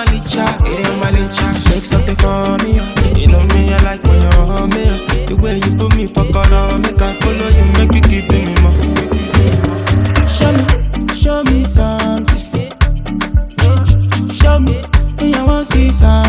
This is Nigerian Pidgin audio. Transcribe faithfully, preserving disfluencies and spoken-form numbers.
malicha, eh, malicha. Make something for me, oh. You know me, I like when you're on me, oh. The way you put me for color, make I follow you, make you keep me more. Show me, show me something. Show me, me I want to see something.